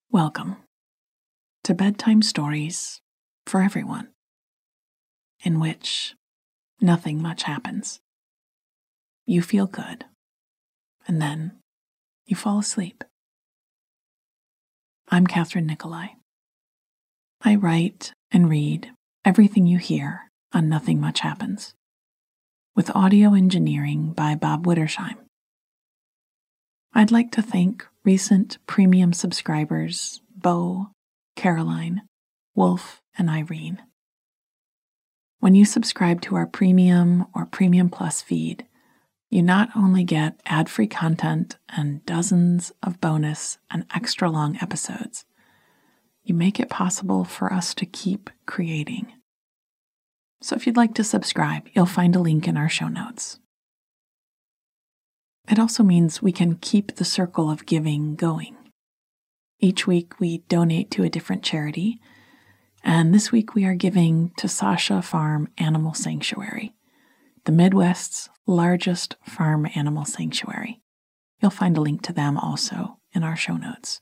Welcome to Bedtime Stories for Everyone, in which nothing much happens. You feel good, and then you fall asleep. I'm Catherine Nicolai. I write and read everything you hear on Nothing Much Happens, with audio engineering by Bob Wittersheim. I'd like to thank recent premium subscribers Bo, Caroline, Wolf, and Irene. When you subscribe to our Premium or Premium Plus feed, you not only get ad-free content and dozens of bonus and extra long episodes, you make it possible for us to keep creating. So if you'd like to subscribe, you'll find a link in our show notes. It also means we can keep the circle of giving going. Each week we donate to a different charity, and this week we are giving to Sasha Farm Animal Sanctuary, the Midwest's largest farm animal sanctuary. You'll find a link to them also in our show notes.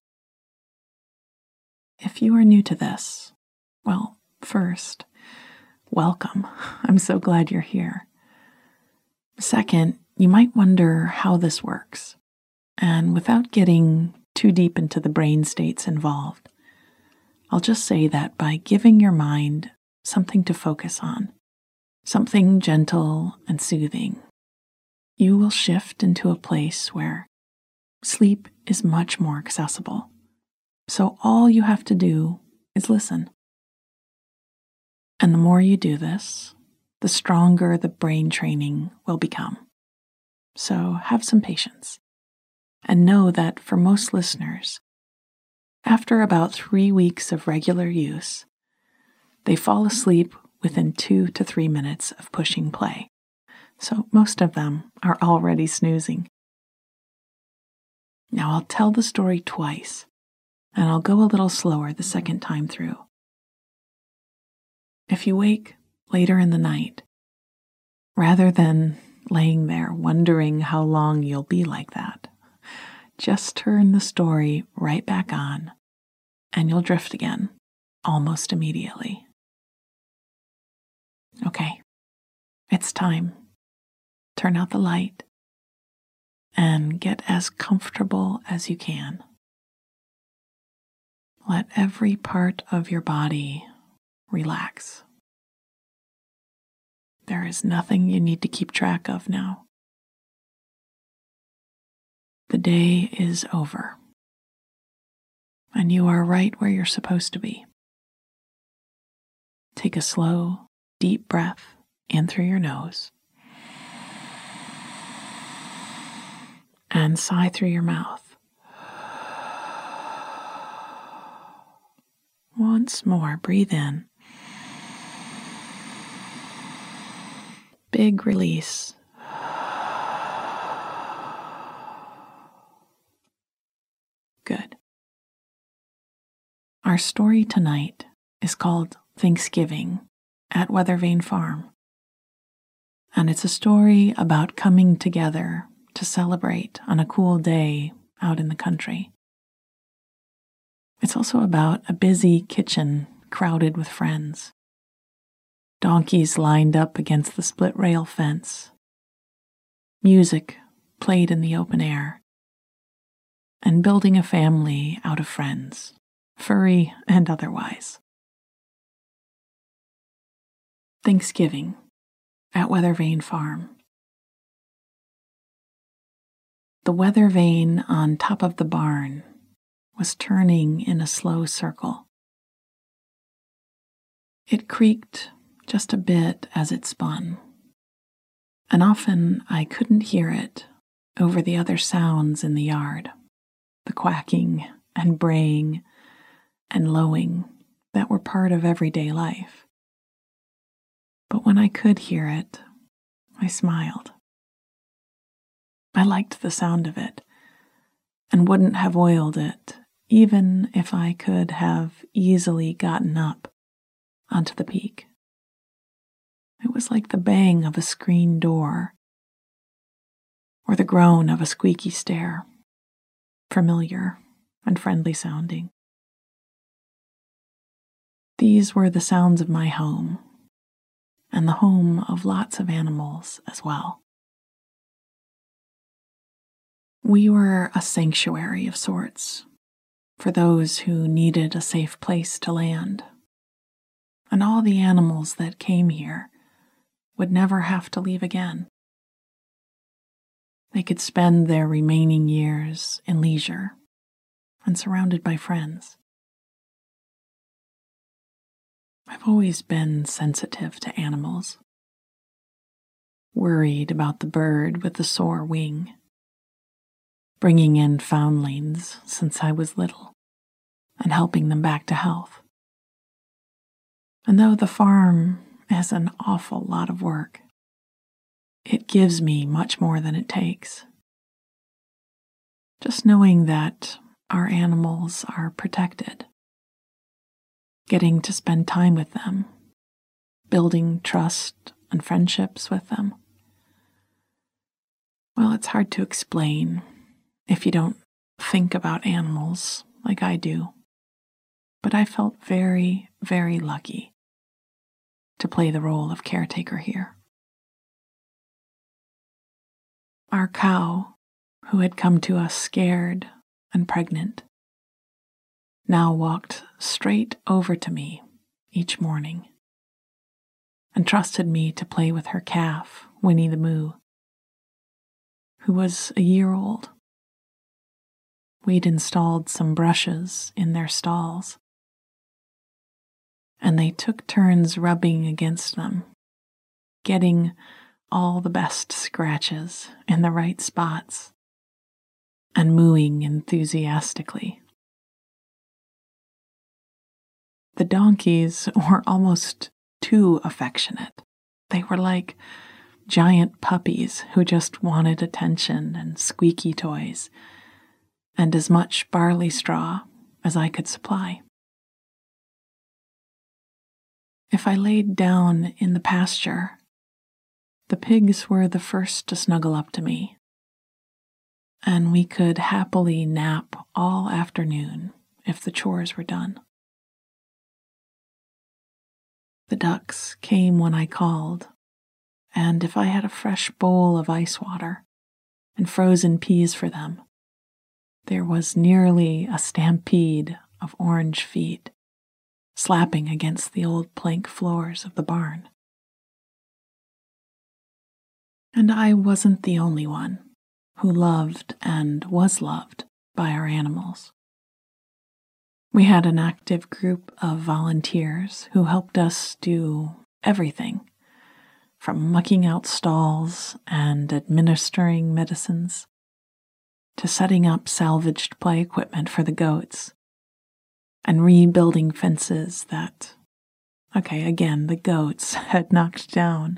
If you are new to this, well, first, welcome. I'm so glad you're here. Second, you might wonder how this works, and without getting too deep into the brain states involved, I'll just say that by giving your mind something to focus on, something gentle and soothing, you will shift into a place where sleep is much more accessible. So all you have to do is listen. And the more you do this, the stronger the brain training will become. So have some patience, and know that for most listeners, after about 3 weeks of regular use, they fall asleep within 2 to 3 minutes of pushing play. So most of them are already snoozing. Now I'll tell the story twice, and I'll go a little slower the second time through. If you wake later in the night, rather than laying there wondering how long you'll be like that, just turn the story right back on, and you'll drift again almost immediately. Okay, it's time. Turn out the light and get as comfortable as you can. Let every part of your body relax. There is nothing you need to keep track of now. The day is over, and you are right where you're supposed to be. Take a slow, deep breath in through your nose, and sigh through your mouth. Once more, breathe in. Big release. Good. Our story tonight is called Thanksgiving at Weathervane Farm. And it's a story about coming together to celebrate on a cool day out in the country. It's also about a busy kitchen crowded with friends. Donkeys lined up against the split rail fence. Music played in the open air. And building a family out of friends, furry and otherwise. Thanksgiving at Weathervane Farm. The weather vane on top of the barn was turning in a slow circle. It creaked just a bit as it spun, and often I couldn't hear it over the other sounds in the yard, the quacking and braying and lowing that were part of everyday life. But when I could hear it, I smiled. I liked the sound of it, and wouldn't have oiled it even if I could have easily gotten up onto the peak. It was like the bang of a screen door, or the groan of a squeaky stair, familiar and friendly sounding. These were the sounds of my home, and the home of lots of animals as well. We were a sanctuary of sorts for those who needed a safe place to land, and all the animals that came here would never have to leave again. They could spend their remaining years in leisure and surrounded by friends. I've always been sensitive to animals, worried about the bird with the sore wing, bringing in foundlings since I was little and helping them back to health. And though the farm is an awful lot of work, it gives me much more than it takes. Just knowing that our animals are protected, getting to spend time with them, building trust and friendships with them. Well, it's hard to explain if you don't think about animals like I do, but I felt very, very lucky to play the role of caretaker here. Our cow, who had come to us scared and pregnant, now walked straight over to me each morning and trusted me to play with her calf, Winnie the Moo, who was a year old. We'd installed some brushes in their stalls, and they took turns rubbing against them, getting all the best scratches in the right spots, and mooing enthusiastically. The donkeys were almost too affectionate. They were like giant puppies who just wanted attention and squeaky toys, and as much barley straw as I could supply. If I laid down in the pasture, the pigs were the first to snuggle up to me, and we could happily nap all afternoon if the chores were done. The ducks came when I called, and if I had a fresh bowl of ice water and frozen peas for them, there was nearly a stampede of orange feet slapping against the old plank floors of the barn. And I wasn't the only one who loved and was loved by our animals. We had an active group of volunteers who helped us do everything, from mucking out stalls and administering medicines to setting up salvaged play equipment for the goats and rebuilding fences that, the goats had knocked down.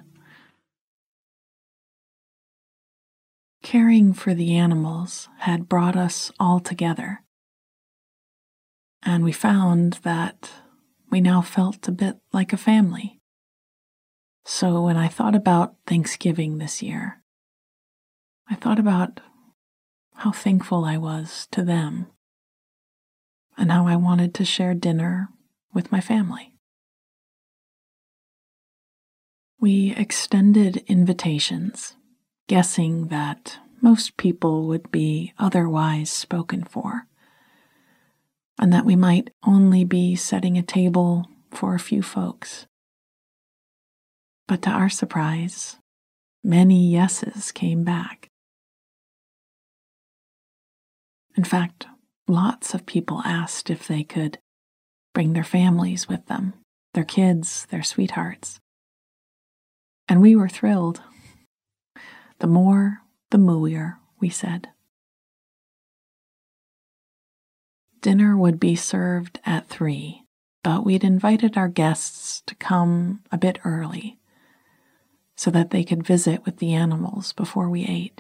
Caring for the animals had brought us all together, and we found that we now felt a bit like a family. So when I thought about Thanksgiving this year, I thought about how thankful I was to them and how I wanted to share dinner with my family. We extended invitations, guessing that most people would be otherwise spoken for, and that we might only be setting a table for a few folks. But to our surprise, many yeses came back. In fact, lots of people asked if they could bring their families with them, their kids, their sweethearts. And we were thrilled. The more, the mooier, we said. Dinner would be served at 3, but we'd invited our guests to come a bit early so that they could visit with the animals before we ate.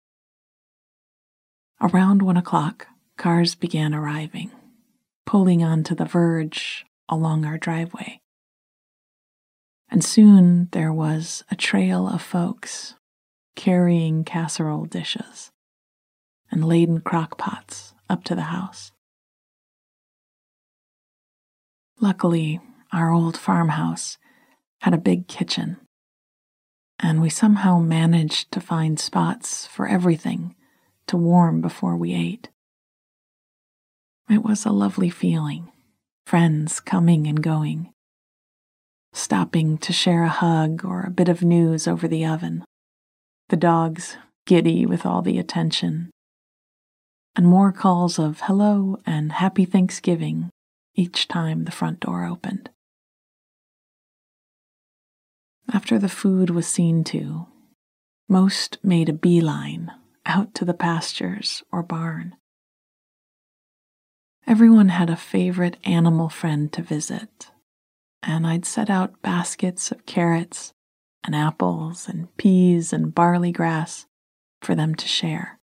Around 1 o'clock, cars began arriving, pulling onto the verge along our driveway. And soon there was a trail of folks carrying casserole dishes and laden crock pots up to the house. Luckily, our old farmhouse had a big kitchen, and we somehow managed to find spots for everything to warm before we ate. It was a lovely feeling, friends coming and going, stopping to share a hug or a bit of news over the oven, the dogs giddy with all the attention, and more calls of hello and happy Thanksgiving each time the front door opened. After the food was seen to, most made a beeline out to the pastures or barn. Everyone had a favorite animal friend to visit, and I'd set out baskets of carrots and apples and peas and barley grass for them to share.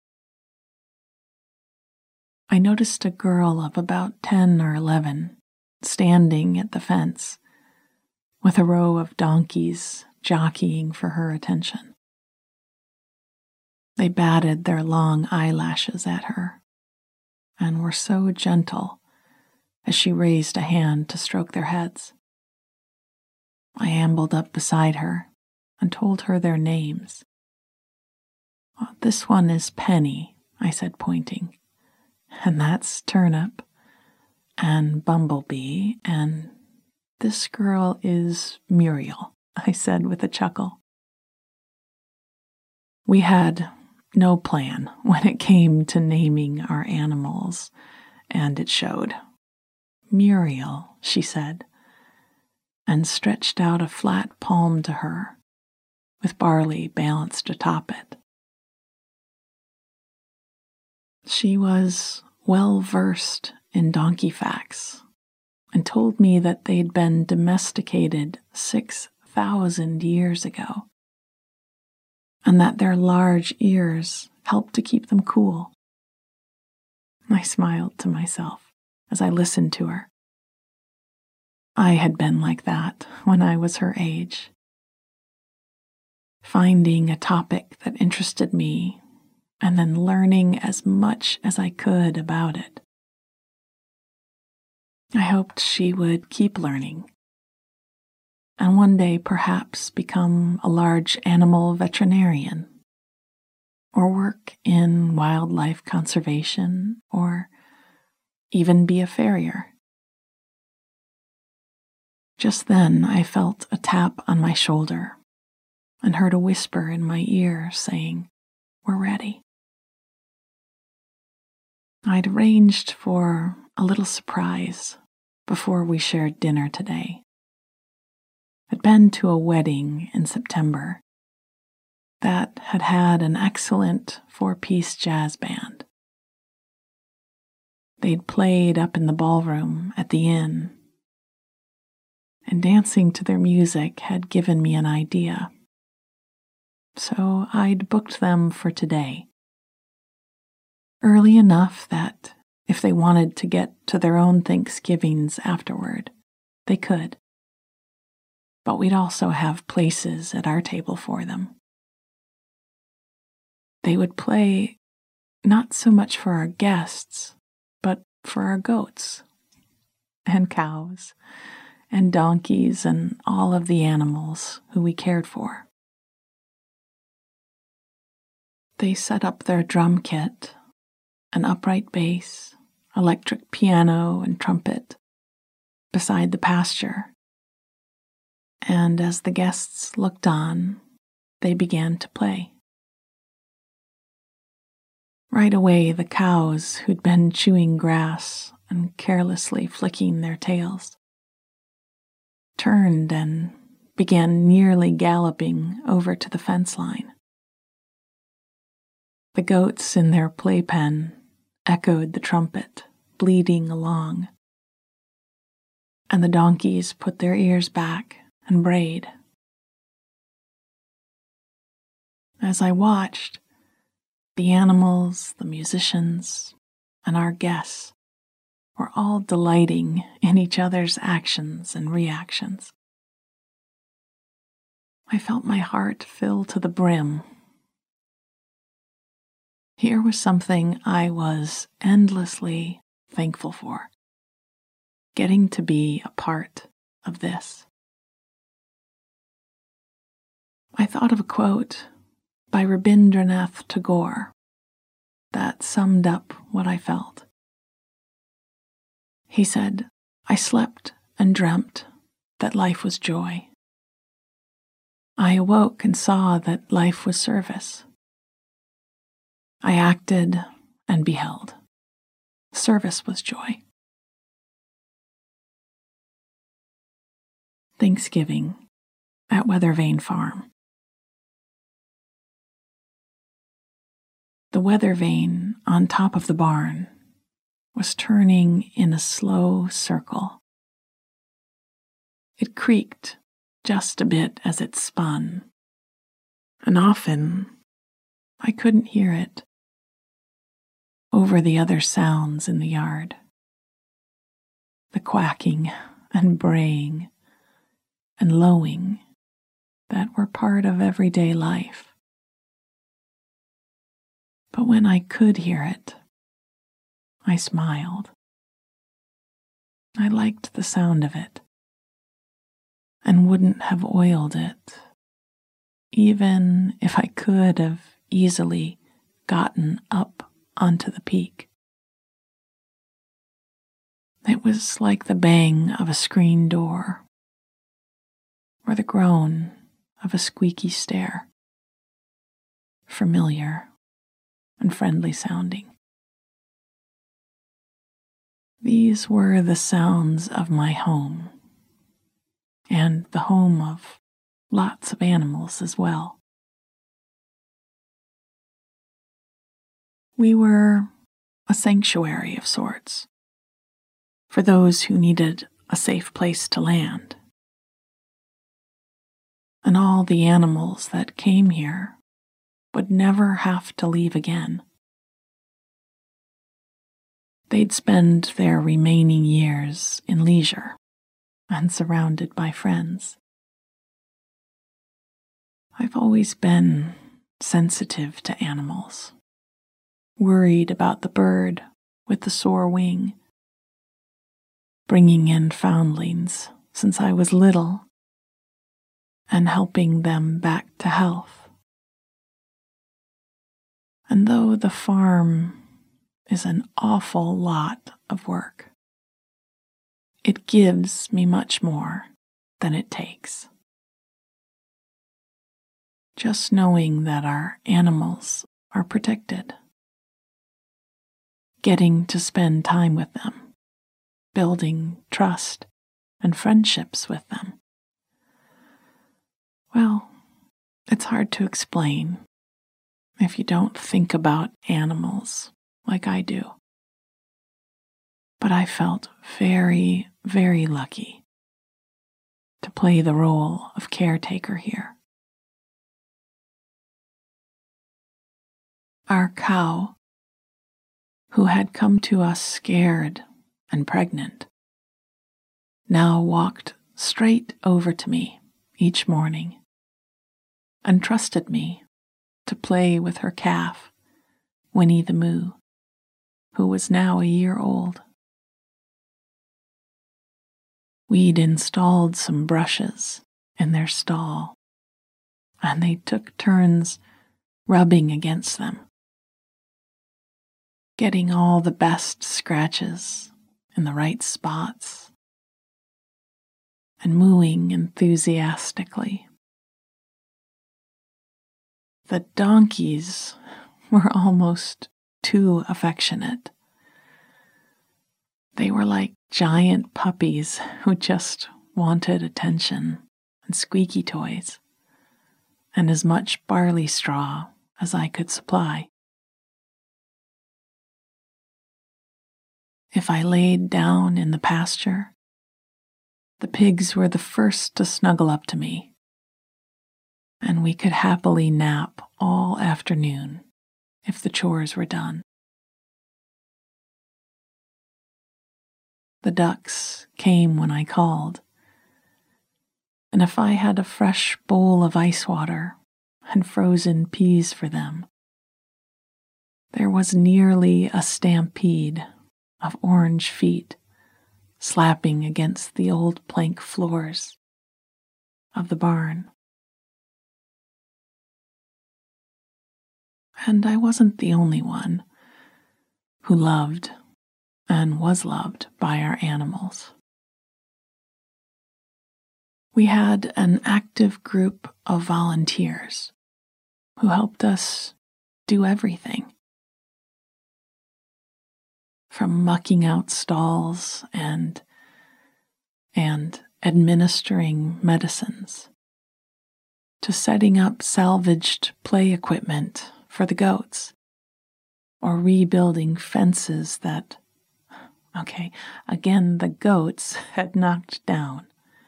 I noticed a girl of about 10 or 11 standing at the fence with a row of donkeys jockeying for her attention. They batted their long eyelashes at her and were so gentle as she raised a hand to stroke their heads. I ambled up beside her and told her their names. "This one is Penny," I said, pointing, "and that's Turnip, and Bumblebee, and this girl is Muriel," I said with a chuckle. We had no plan when it came to naming our animals, and it showed. "Muriel," she said, and stretched out a flat palm to her, with barley balanced atop it. She was well versed in donkey facts and told me that they'd been domesticated 6,000 years ago, and that their large ears helped to keep them cool. I smiled to myself as I listened to her. I had been like that when I was her age, finding a topic that interested me and then learning as much as I could about it. I hoped she would keep learning, and one day perhaps become a large animal veterinarian, or work in wildlife conservation, or even be a farrier. Just then I felt a tap on my shoulder and heard a whisper in my ear saying, "We're ready." I'd arranged for a little surprise before we shared dinner today. I'd been to a wedding in September that had had an excellent 4-piece jazz band. They'd played up in the ballroom at the inn, and dancing to their music had given me an idea. So I'd booked them for today, early enough that if they wanted to get to their own Thanksgivings afterward, they could. But we'd also have places at our table for them. They would play not so much for our guests, but for our goats and cows and donkeys and all of the animals who we cared for. They set up their drum kit, an upright bass, electric piano, and trumpet beside the pasture, and as the guests looked on, they began to play. Right away, the cows who'd been chewing grass and carelessly flicking their tails turned and began nearly galloping over to the fence line. The goats in their playpen echoed the trumpet, bleating along, and the donkeys put their ears back and brayed. As I watched, the animals, the musicians, and our guests were all delighting in each other's actions and reactions. I felt my heart fill to the brim. Here was something I was endlessly thankful for, getting to be a part of this. I thought of a quote by Rabindranath Tagore that summed up what I felt. He said, "I slept and dreamt that life was joy. I awoke and saw that life was service. I acted and beheld. Service was joy." Thanksgiving at Weathervane Farm. The weather vane on top of the barn was turning in a slow circle. It creaked just a bit as it spun, and often I couldn't hear it over the other sounds in the yard. The quacking and braying and lowing that were part of everyday life. But when I could hear it, I smiled. I liked the sound of it, and wouldn't have oiled it, even if I could have easily gotten up onto the peak. It was like the bang of a screen door, or the groan of a squeaky stair, familiar and friendly sounding. These were the sounds of my home, and the home of lots of animals as well. We were a sanctuary of sorts for those who needed a safe place to land. And all the animals that came here would never have to leave again. They'd spend their remaining years in leisure and surrounded by friends. I've always been sensitive to animals, worried about the bird with the sore wing, bringing in foundlings since I was little and helping them back to health. And though the farm is an awful lot of work, it gives me much more than it takes. Just knowing that our animals are protected, getting to spend time with them, building trust and friendships with them. Well, it's hard to explain if you don't think about animals like I do. But I felt very, very lucky to play the role of caretaker here. Our cow, who had come to us scared and pregnant, now walked straight over to me each morning and trusted me to play with her calf, Winnie the Moo, who was now a year old. We'd installed some brushes in their stall, and they took turns rubbing against them, getting all the best scratches in the right spots, and mooing enthusiastically. The donkeys were almost too affectionate. They were like giant puppies who just wanted attention and squeaky toys, and as much barley straw as I could supply. If I laid down in the pasture, the pigs were the first to snuggle up to me, and we could happily nap all afternoon if the chores were done. The ducks came when I called, and if I had a fresh bowl of ice water and frozen peas for them, there was nearly a stampede of orange feet slapping against the old plank floors of the barn. And I wasn't the only one who loved and was loved by our animals. We had an active group of volunteers who helped us do everything, from mucking out stalls and administering medicines to setting up salvaged play equipment for the goats, or rebuilding fences that, again, the goats had knocked down.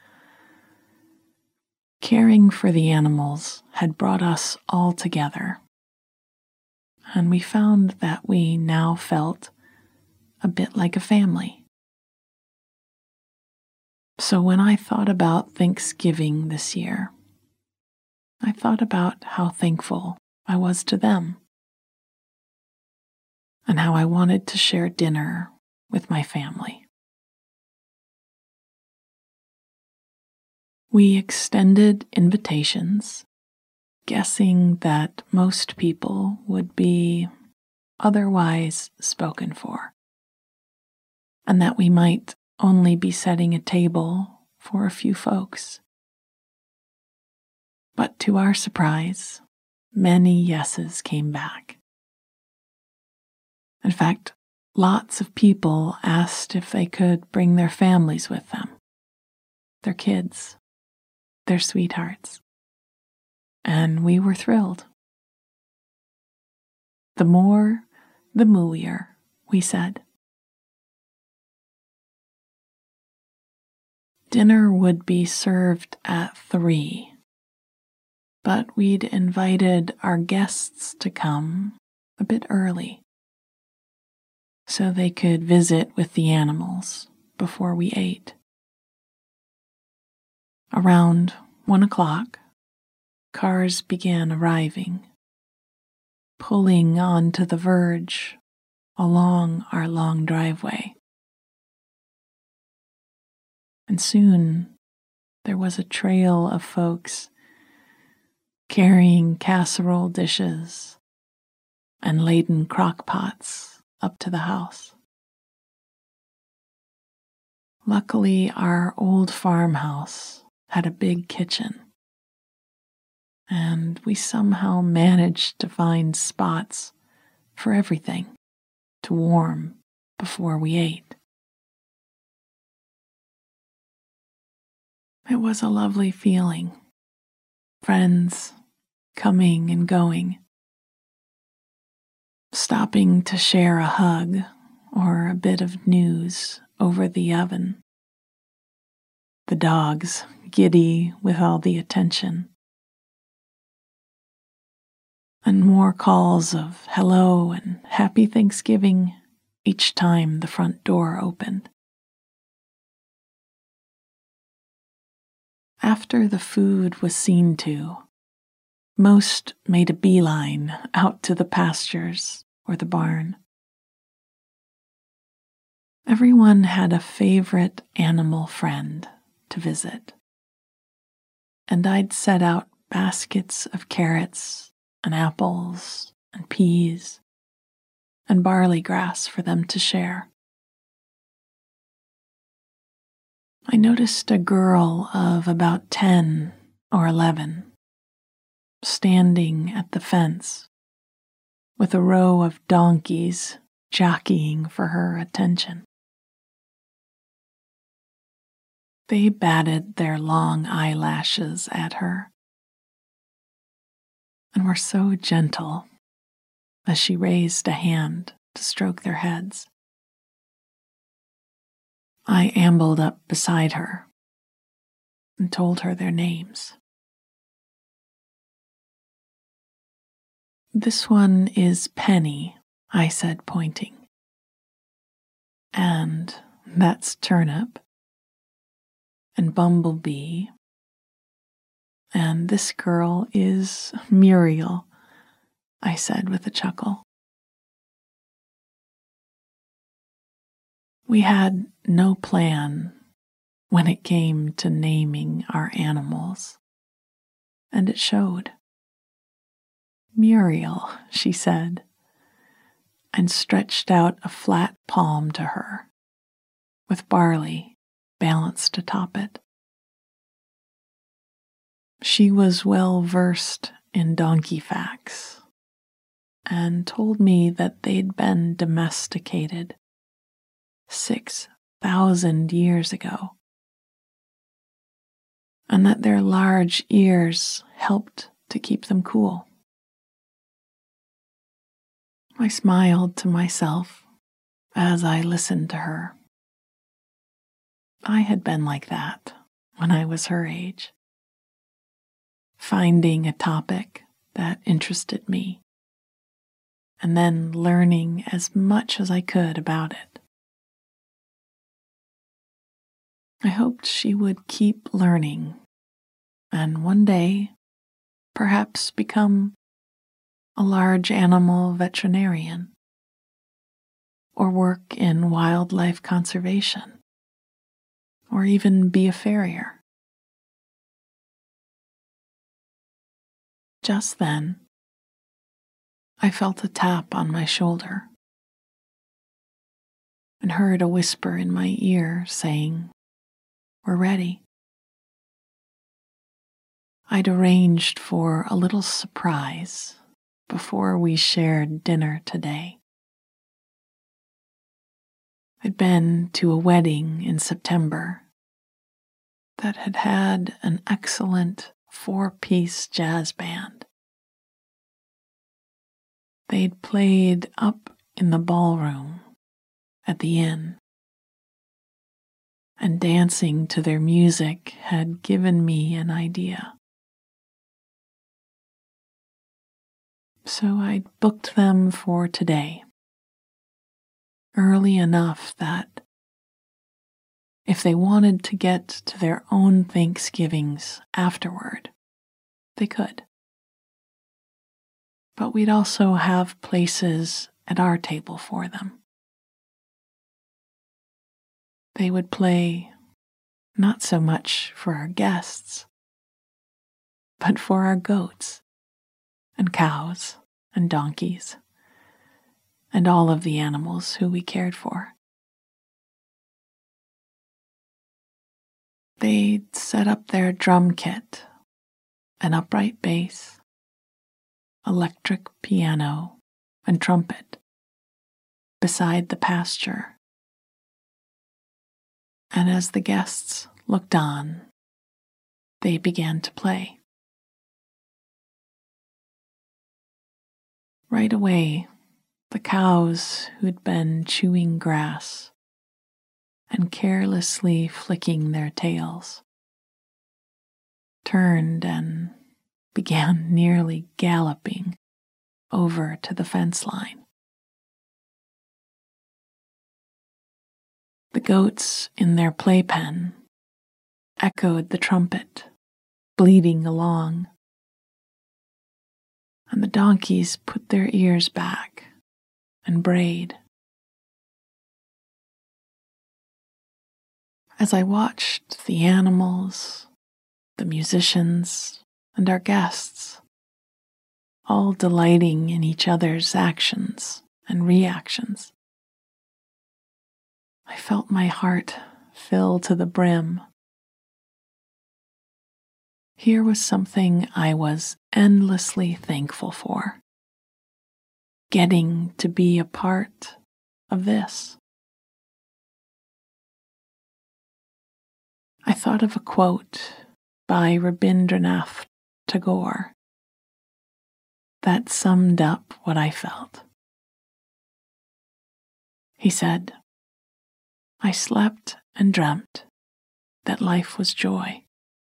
Caring for the animals had brought us all together, and we found that we now felt a bit like a family. So when I thought about Thanksgiving this year, I thought about how thankful I was to them, and how I wanted to share dinner with my family. We extended invitations, guessing that most people would be otherwise spoken for, and that we might only be setting a table for a few folks. But to our surprise, many yeses came back. In fact, lots of people asked if they could bring their families with them, their kids, their sweethearts, and we were thrilled. The more, the mooier, we said. Dinner would be served at 3, but we'd invited our guests to come a bit early so they could visit with the animals before we ate. Around 1 o'clock, cars began arriving, pulling onto the verge along our long driveway. And soon there was a trail of folks carrying casserole dishes and laden crock pots up to the house. Luckily, our old farmhouse had a big kitchen, and we somehow managed to find spots for everything to warm before we ate. It was a lovely feeling. Friends coming and going, stopping to share a hug or a bit of news over the oven. The dogs giddy with all the attention. And more calls of hello and happy Thanksgiving each time the front door opened. After the food was seen to, most made a beeline out to the pastures or the barn. Everyone had a favorite animal friend to visit, and I'd set out baskets of carrots and apples and peas and barley grass for them to share. I noticed a girl of about 10 or 11 standing at the fence with a row of donkeys jockeying for her attention. They batted their long eyelashes at her and were so gentle as she raised a hand to stroke their heads. I ambled up beside her and told her their names. "This one is Penny," I said, pointing. "And that's Turnip, and Bumblebee, and this girl is Muriel," I said with a chuckle. We had no plan when it came to naming our animals, and it showed. Muriel, she said, and stretched out a flat palm to her, with barley balanced atop it. She was well versed in donkey facts and told me that they'd been domesticated 6,000 years ago, and that their large ears helped to keep them cool. I smiled to myself as I listened to her. I had been like that when I was her age, finding a topic that interested me and then learning as much as I could about it. I hoped she would keep learning and one day perhaps become a large animal veterinarian or work in wildlife conservation or even be a farrier. Just then, I felt a tap on my shoulder and heard a whisper in my ear saying, "We're ready." I'd arranged for a little surprise before we shared dinner today. I'd been to a wedding in September that had had an excellent 4-piece jazz band. They'd played up in the ballroom at the inn, and dancing to their music had given me an idea. So I'd booked them for today, early enough that if they wanted to get to their own Thanksgivings afterward, they could. But we'd also have places at our table for them. They would play not so much for our guests, but for our goats and cows and donkeys and all of the animals who we cared for. They'd set up their drum kit, an upright bass, electric piano, and trumpet beside the pasture. And as the guests looked on, they began to play. Right away, the cows who'd been chewing grass and carelessly flicking their tails turned and began nearly galloping over to the fence line. The goats in their playpen echoed the trumpet, bleating along, and the donkeys put their ears back and brayed. As I watched the animals, the musicians, and our guests, all delighting in each other's actions and reactions, I felt my heart fill to the brim. Here was something I was endlessly thankful for, getting to be a part of this. I thought of a quote by Rabindranath Tagore that summed up what I felt. He said, "I slept and dreamt that life was joy.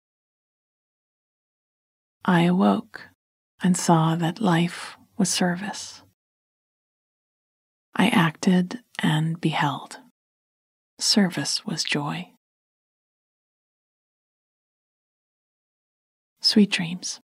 I awoke and saw that life was service. I acted and beheld. Service was joy." Sweet dreams.